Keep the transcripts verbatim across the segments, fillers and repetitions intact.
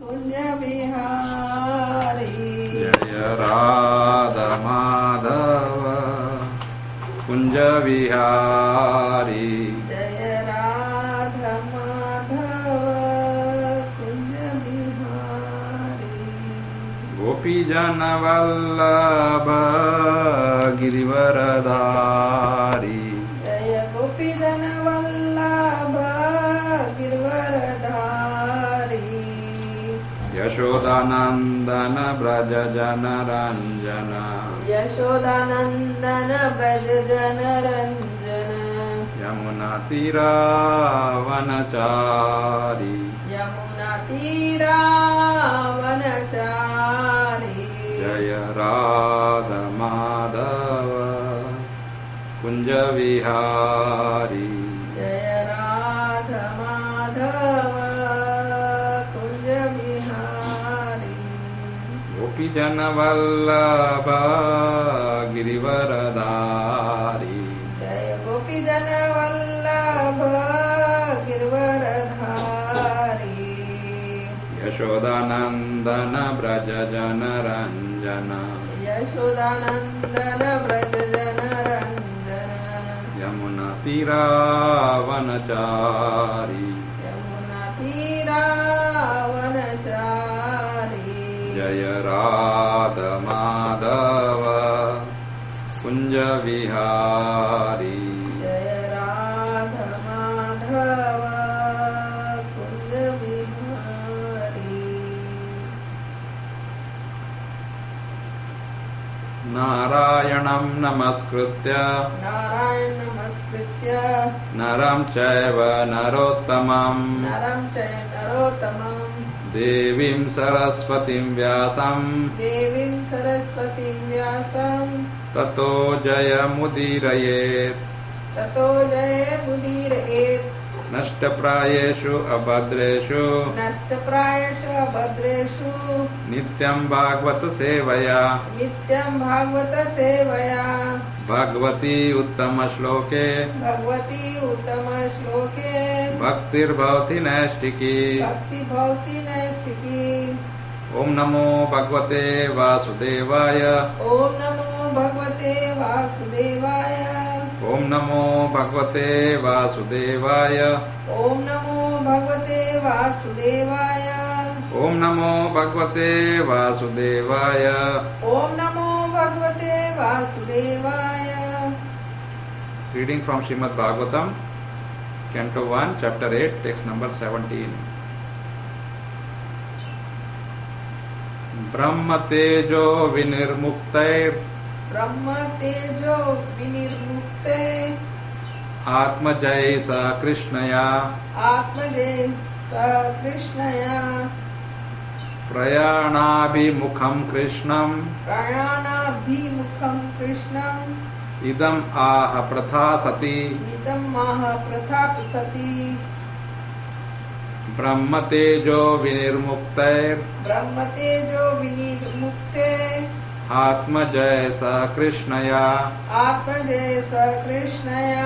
कुंज विहारी जय राधा माधव कुंज विहारी जय राधा माधव कुंज विहारी गोपी जन वल्लभ गिरिवरधारी जय गोपी जन वल्लभ गिरिवरधारी यशोदानंदन ब्रज जन रंजन यशोदानंदन ब्रज जन रंजन यमुना तीरावनचारी यमुना तीरा वनचारी जय राधा माधव कुंज विहारी जय राधा माधव कुंज विहारी गोपी जन वल्लभ गिरिवरधारी जय गोपी जन वल्लभ गिरिवरधारी यशोदानंदन ब्रज जन रंजन यशोदानंदन ब्रज जन रंजन यमुना तीरावनचारी यमुना तीरा वनचारी जय राधा माधव कुंज विहारी जय राधा माधव कुंज विहारी नारायणं नमस्कृत्य नारायण नमस्कृत्य नरं चैव नरोत्तमं नरं चैव नरोत्तमं देवीं सरस्वतीं व्यासं देवीं सरस्वतीं व्यासं ततो जयमुदीरयेत् ततो जयमुदीरयेत् नष्टप्रायेषु अभद्रेषु नष्टप्रायेषु अभद्रेषु नित्यं भागवत सेवया नित्यं भागवत सेवया भगवती उत्तम श्लोके भगवती उत्तम श्लोके भक्तिर्भवति नैष्टिकी भक्ति भवति नैष्टिकी ओम नमो भगवते वासुदेवाय ओम नमो भगवते वासुदेवाय ओम नमो भगवते वासुदेवाय ओम नमो भगवते वासुदेवाय ओम नमो भगवते वासुदेवाय ओम नमो भगवते वासुदेवाय reading from Shrimad Bhagavatam canto one chapter eight text number seventeen ब्रह्म तेजो विनिर्मुक्तैर् ब्रह्म तेजो विनिर्मुक्ते आत्मजय स कृष्णया आत्मजय स कृष्णया प्रयाणाभिमुखं कृष्णं प्रयाणाभिमुखं कृष्णम् इदम् आह प्रथा सती इदं माह प्रथा सती ब्रह्म तेजो विनिर्मुक्तैर् ब्रह्म तेजो विनिर्मुक्ते आत्मजय स कृष्णया आत्मजय स कृष्णया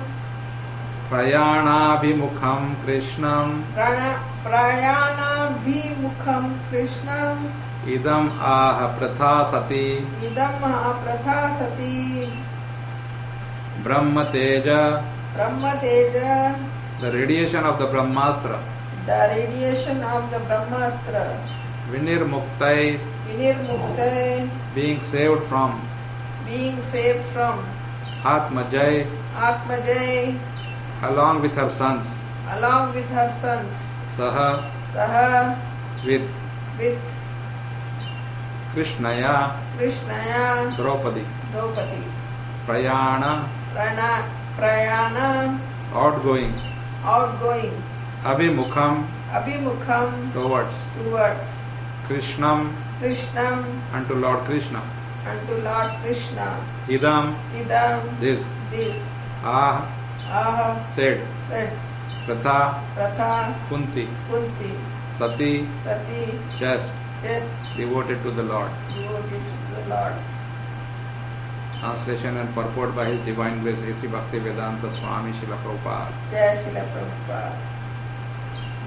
प्रयाणाभिमुखं कृष्णं प्रण- प्रयाणाभिमुखं कृष्णम् इदम् आह प्रथा सती इदं माह प्रथा सती ब्रह्म तेज ब्रह्म तेज the radiation of the brahmastra the radiation of the brahmastra vinirmuktai vinirmukte being saved from being saved from Atmajay Atmajay along with her sons along with her sons Saha Saha with with Krishnaya Krishnaya Draupadi Draupadi Prayana Prana Prayana outgoing outgoing Abhimukham Abhimukham towards towards Krishnam Krishnam unto Lord Krishna unto Lord Krishna Idam Idam this this Ah Aha said said Pratha Pratha Kunti Kunti Sati Sati just just devoted to the Lord. devoted to the Lord. Translation and purport by His Divine Grace A C Bhakti Vedanta Swami Srila Prabhupada. Jai Srila Prabhupada.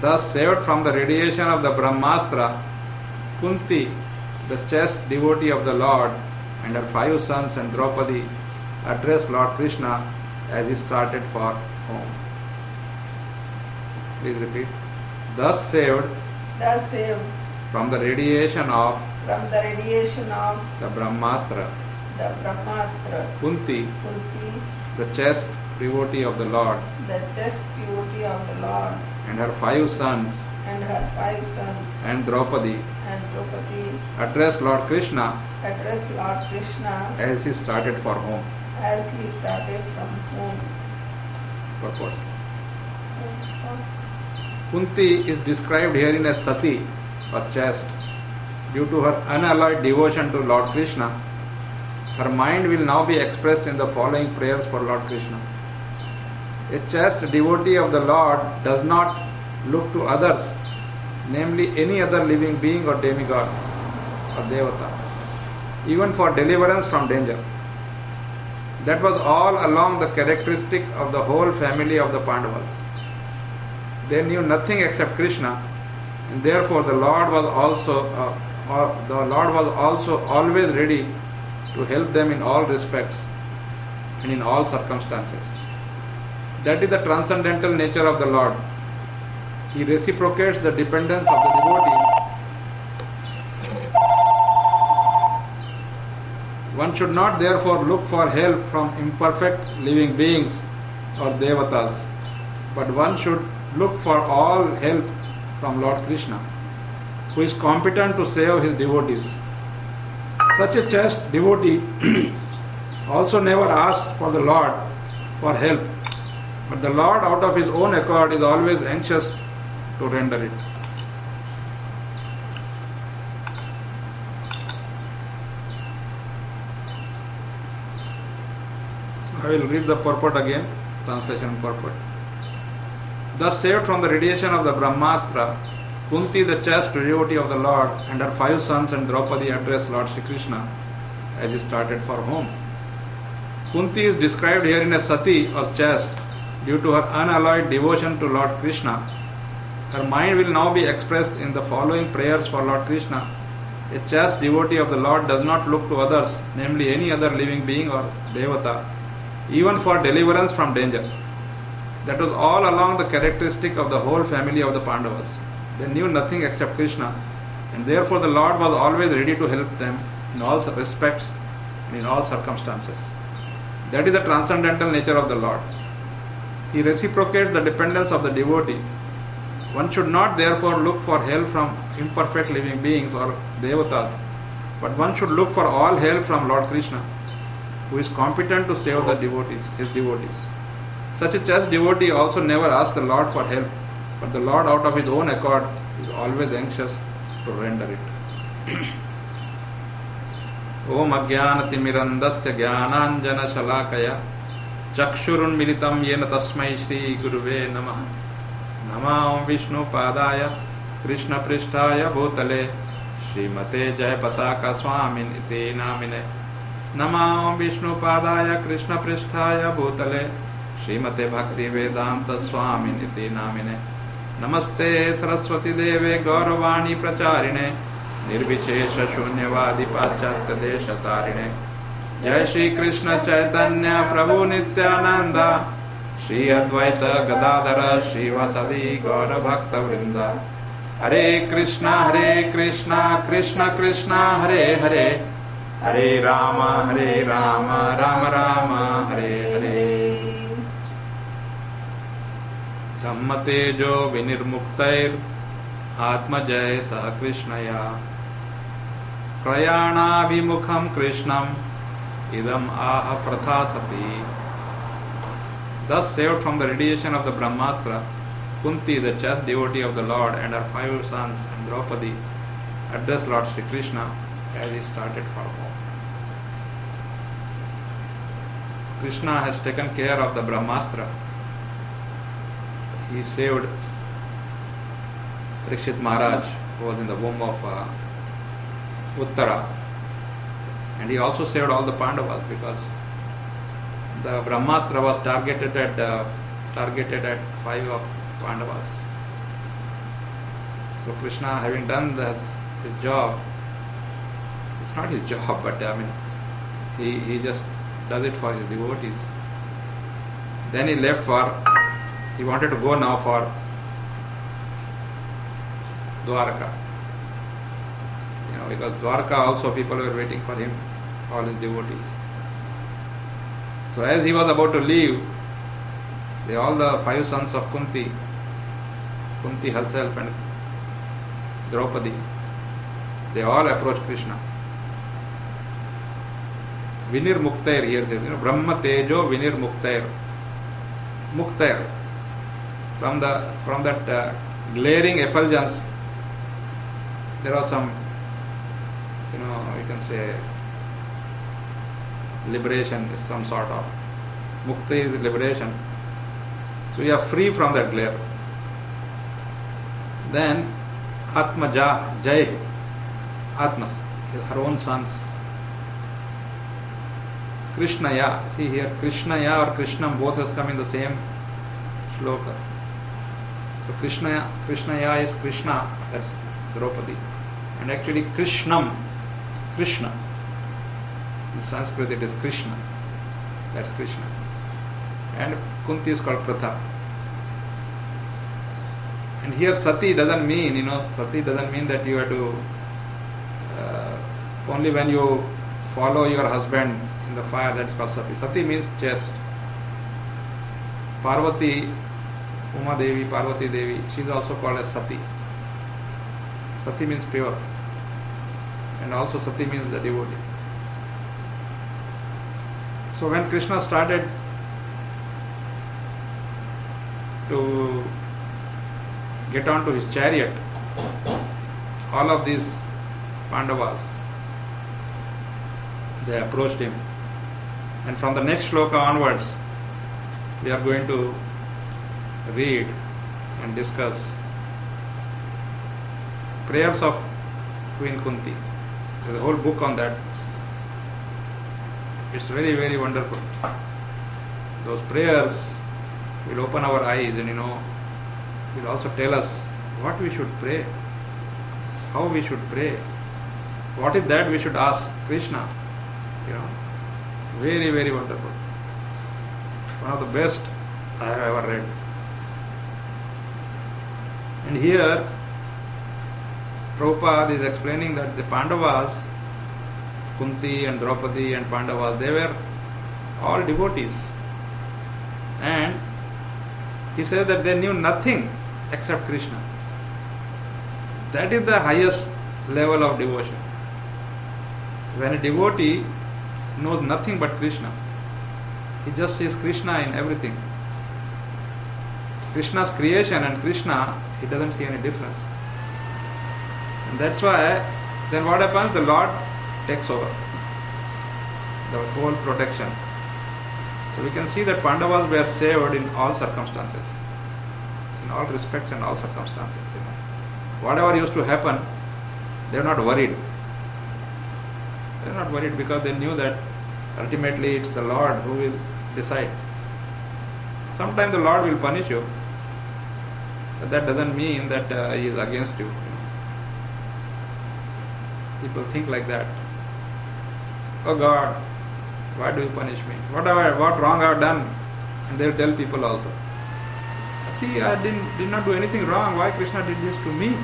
Thus saved from the radiation of the Brahmastra, Kunti, the chaste devotee of the Lord, and her five sons and Draupadi addressed Lord Krishna as he started for home. Please repeat. Thus saved Thus saved from the radiation of from the radiation of the Brahmastra, the Brahmastra, Kunti, Kunti, the chaste devotee of the Lord, the chaste devotee of the Lord, and her five sons and her five sons, and Draupadi and Draupadi addressed Lord Krishna addressed Lord Krishna as he started for home. as he started from home. Purport. Kunti is described herein as Sati or chaste. Due to her unalloyed devotion to Lord Krishna, her mind will now be expressed in the following prayers for Lord Krishna. A chaste devotee of the Lord does not look to others, namely any other living being or demigod or devata, even for deliverance from danger. That was all along the characteristic of the whole family of the Pandavas. They knew nothing except Krishna, and therefore the Lord was also uh, or the Lord was also always ready to help them in all respects and in all circumstances. That is the transcendental nature of the Lord. He reciprocates the dependence of the devotee. One should not therefore look for help from imperfect living beings or devatas, but one should look for all help from Lord Krishna, who is competent to save his devotees. Such a chaste devotee also never asks for the Lord for help, but the Lord out of his own accord is always anxious to render it. I will read the purport again, translation purport. Thus saved from the radiation of the Brahmastra, Kunti, the chaste devotee of the Lord, and her five sons and Draupadi addressed Lord Shri Krishna as he started for home. Kunti is described herein as Sati or chaste due to her unalloyed devotion to Lord Krishna. Her mind will now be expressed in the following prayers for Lord Krishna. A chaste devotee of the Lord does not look to others, namely any other living being or devata, even for deliverance from danger. That was all along the characteristic of the whole family of the Pandavas. They knew nothing except Krishna, and therefore the Lord was always ready to help them in all respects and in all circumstances. That is the transcendental nature of the Lord. He reciprocates the dependence of the devotee. One should not therefore look for help from imperfect living beings or devatas, but one should look for all help from Lord Krishna, who is competent to save the devotees, his devotees. Such a chaste devotee also never asks the Lord for help, but the Lord out of his own accord is always anxious to render it. Om Ajnanatimirandasya Jnananjana Shalakaya Chakshurunmilitam Yena Tasmai Shri Guruve Namaha Namah Vishnu Padaya Krishna Prishtaya Bhutale Srimate Jaya Pasaka Swamin Iti Namine Namah Vishnu Padaya Krishna Prishtaya Bhutale Srimate Bhakti Vedanta Swamin Iti Namine Namaste Saraswati Deve Gauravani Pracharine Nirvichesha Shunyavadi Paschatya Desha Tarine Jai Shri Krishna Chaitanya Prabhu Nityananda Shri Advaita Gadadhara Shri Vasadi Gaura Bhakta Vrinda Hare Krishna Hare Krishna Krishna Krishna Hare Hare Hare Rama Hare Rama Rama Rama Hare Hare Dhamma Tejo Vinirmuktair Atmajay Saha Krishnaya Prayana Vimukham Krishnam Idam Aha Prathasati. Thus saved from the radiation of the Brahmastra, Kunti, the chaste devotee of the Lord, and her five sons and Draupadi addressed Lord Shri Krishna as he started for home. Krishna has taken care of the Brahmastra. He saved Parikshit Maharaj, who was in the womb of uh, Uttara, and he also saved all the Pandavas because the Brahmastra was targeted at uh, targeted at five of Pandavas. So Krishna, having done the, his job, it's not his job, but I mean, he, he just does it for his devotees. Then he left for, he wanted to go now for Dwarka. You know, because Dwarka also people were waiting for him, all his devotees. So as he was about to leave, they, all the five sons of Kunti, Kunti herself and Draupadi, they all approached Krishna. Vinir Muktair here says, you know, Brahma Tejo Vinir Muktair. Muktair. From the from that uh, glaring effulgence, there was some, you know, you can say, liberation is some sort of. Mukta is liberation. So you are free from that glare. Then Atma Jai, Atmas, her own sons. Krishnaya, see here, Krishnaya or Krishnam both has come in the same shloka. So Krishnaya, Krishnaya is Krishna, that's Draupadi. And actually Krishnam, Krishna. In Sanskrit it is Krishna, that's Krishna. And Kunti is called Pratha. And here Sati doesn't mean, you know, Sati doesn't mean that you have to, uh, only when you follow your husband in the fire, that's called Sati. Sati means chaste. Parvati, Uma Devi, Parvati Devi, she is also called as Sati. Sati means pure. And also Sati means the devotee. So when Krishna started to get onto his chariot, all of these Pandavas, they approached him. And from the next shloka onwards, we are going to read and discuss prayers of Queen Kunti. There's a whole book on that. It's very, very wonderful. Those prayers will open our eyes and, you know, will also tell us what we should pray, how we should pray, what is that we should ask Krishna. You know, very, very wonderful. One of the best I have ever read. And here, Prabhupada is explaining that the Pandavas, Kunti and Draupadi and Pandavas, they were all devotees. And he says that they knew nothing except Krishna. That is the highest level of devotion. When a devotee knows nothing but Krishna, he just sees Krishna in everything. Krishna's creation and Krishna, he doesn't see any difference. And that's why, then what happens? The Lord takes over the whole protection. So we can see that Pandavas were saved in all circumstances, in all respects and all circumstances. You know. Whatever used to happen, they are not worried. They are not worried because they knew that ultimately it's the Lord who will decide. Sometimes the Lord will punish you, but that doesn't mean that uh, He is against you. You know. People think like that. Oh God, why do you punish me? What have I, what wrong I have done? And they will tell people also. See, I didn't, did not do anything wrong. Why Krishna did this to me?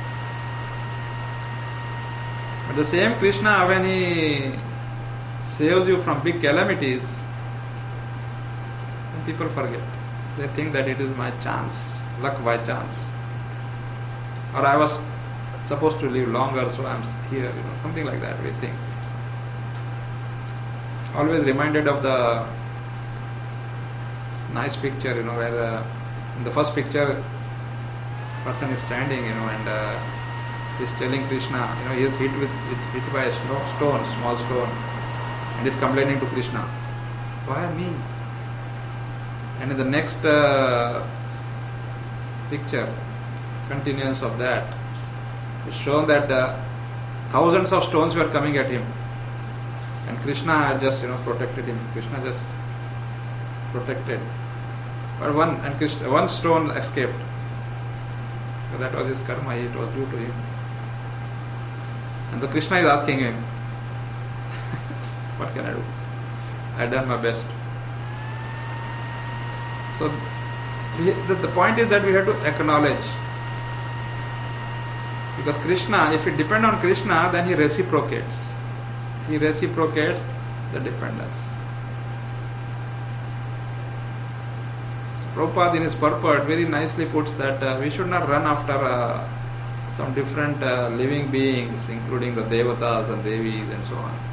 But the same Krishna, when He saves you from big calamities, people forget. They think that it is my chance, luck by chance. Or I was supposed to live longer, so I am here, you know, something like that we think. Always reminded of the nice picture, you know, where uh, in the first picture, person is standing, you know, and uh, he's telling Krishna, you know, he is hit with, with hit by a stone, small stone, and is complaining to Krishna, why me? And in the next uh, picture, continuance of that, it's shown that uh, thousands of stones were coming at him, and Krishna just, you know, protected him. Krishna just protected. But one and Krishna, one stone escaped. So that was his karma, it was due to him. And the Krishna is asking him, what can I do? I have done my best. So we, the, the point is that we have to acknowledge. Because Krishna, if we depend on Krishna, then he reciprocates. He reciprocates the dependence. Prabhupada in his purport very nicely puts that uh, we should not run after uh, some different uh, living beings, including the devatas and devis and so on.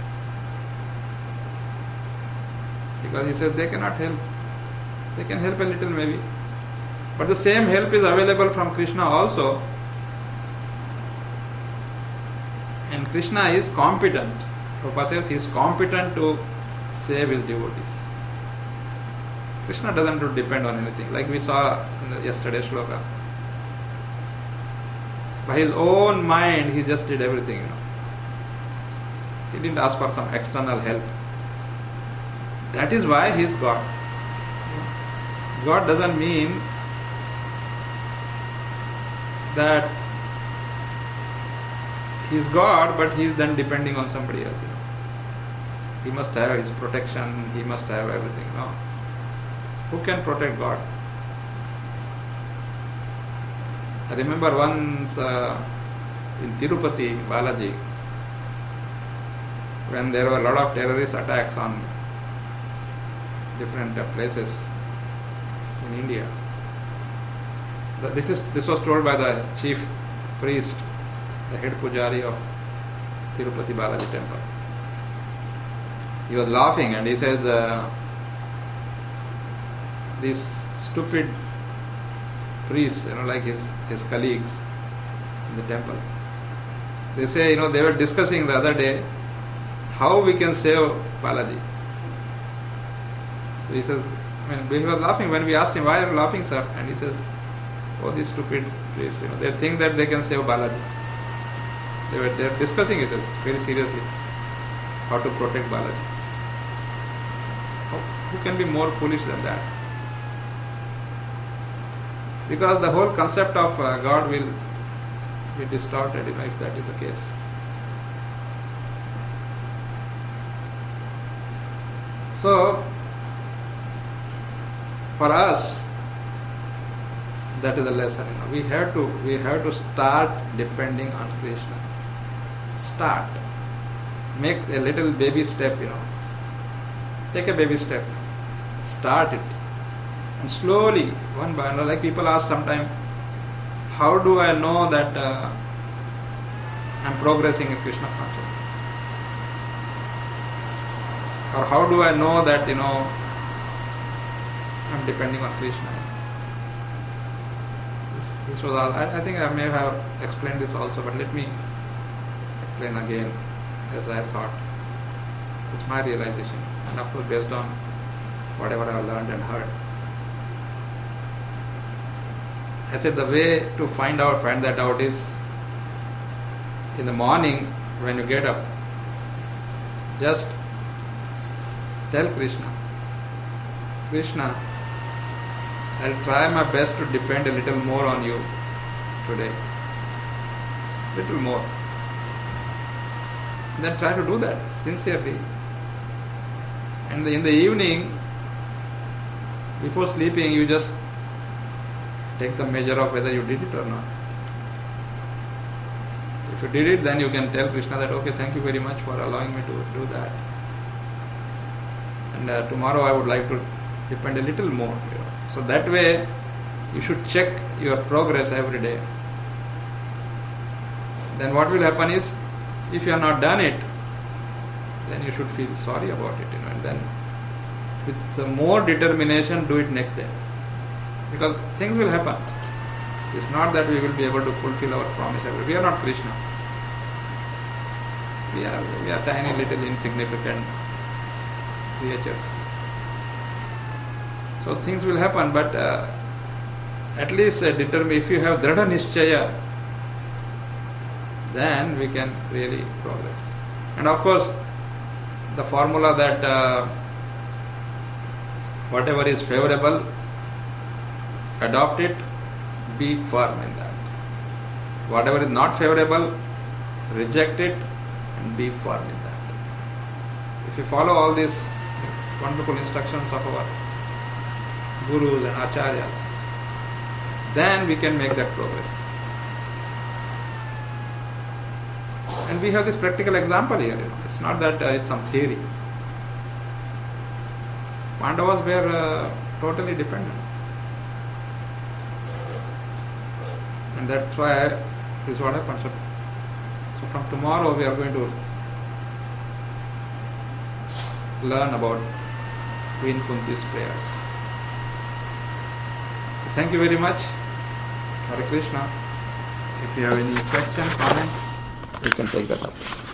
Because he says they cannot help. They can help a little maybe. But the same help is available from Krishna also. And Krishna is competent. Prabhupada says he is competent to save his devotees. Krishna doesn't depend on anything, like we saw in the yesterday's shloka. By his own mind, he just did everything, you know. He didn't ask for some external help. That is why he is God. God doesn't mean that he is God, but he is then depending on somebody else. You know. He must have his protection, he must have everything. No. Who can protect God? I remember once uh, in Tirupati, Balaji, when there were a lot of terrorist attacks on different uh, places in India. The, this is this was told by the chief priest, the head pujari of Tirupati Balaji temple. He was laughing and he said, uh, these stupid priests, you know, like his, his colleagues in the temple, they say, you know, they were discussing the other day how we can save Balaji. So he says, I mean, he was laughing when we asked him, why are you laughing, sir? And he says, oh, these stupid priests, you know, they think that they can save Balaji. They were they were discussing it very seriously, how to protect Balaji. Who can be more foolish than that? Because the whole concept of uh, God will be distorted, you know, if that is the case. So, for us, that is the lesson. You know, we have to we have to start depending on Krishna. Start. Make a little baby step. You know, take a baby step. Start it. And slowly, one by one, like people ask sometimes, how do I know that uh, I am progressing in Krishna consciousness? Or how do I know that, you know, I am depending on Krishna? This, this was all. I, I think I may have explained this also, but let me explain again as I thought. It's my realization, and of course based on whatever I have learned and heard. I said the way to find out, find that out is in the morning when you get up, just tell Krishna, Krishna, I'll try my best to depend a little more on you today. Little more. And then try to do that sincerely. And in the evening, before sleeping, you just take the measure of whether you did it or not. If you did it, then you can tell Krishna that, okay, thank you very much for allowing me to do that. And uh, tomorrow I would like to depend a little more. You know. So that way, you should check your progress every day. Then what will happen is, if you have not done it, then you should feel sorry about it. You know, and then with the more determination, do it next day. Because things will happen. It's not that we will be able to fulfill our promise every day. We are not Krishna. We are, we are tiny little insignificant creatures. So things will happen, but uh, at least uh, determine, if you have Dhrada Nishchaya, then we can really progress. And of course, the formula that uh, whatever is favorable, adopt it, be firm in that. Whatever is not favorable, reject it and be firm in that. If you follow all these wonderful instructions of our gurus and acharyas, then we can make that progress. And we have this practical example here. You know. It's not that uh, it's some theory. Pandavas were uh, totally dependent. And that's why this is what happens. So from tomorrow we are going to learn about Queen Kunti's prayers. So thank you very much. Hare Krishna. If you have any question, comment, you can take that up.